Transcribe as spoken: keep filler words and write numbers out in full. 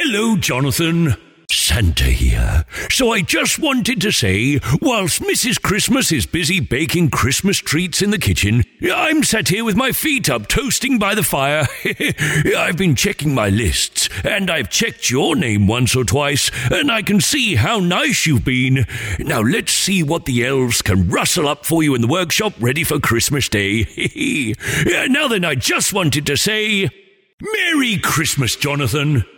Hello, Jonathan. Santa here. So I just wanted to say, whilst Missus Christmas is busy baking Christmas treats in the kitchen, I'm sat here with my feet up toasting by the fire. I've been checking my lists, and I've checked your name once or twice, and I can see how nice you've been. Now let's see what the elves can rustle up for you in the workshop ready for Christmas Day. Now then, I just wanted to say, Merry Christmas, Jonathan.